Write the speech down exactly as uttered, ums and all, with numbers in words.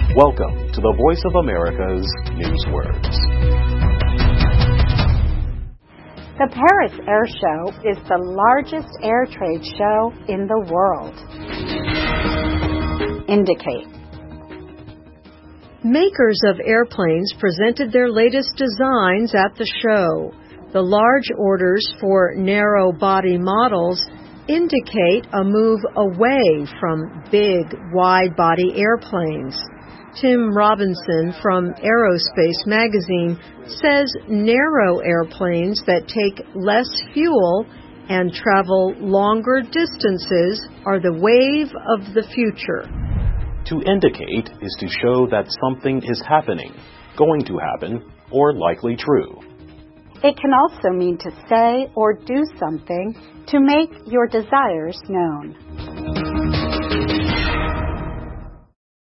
Welcome to the Voice of America's Newswords. The Paris Air Show is the largest air trade show in the world. Indicate. Makers of airplanes presented their latest designs at the show. The large orders for narrow-body models indicate a move away from big, wide-body airplanes. Tim Robinson from Aerospace Magazine says narrow airplanes that take less fuel and travel longer distances are the wave of the future. To indicate is to show that something is happening, going to happen, or likely true. It can also mean to say or do something to make your desires known.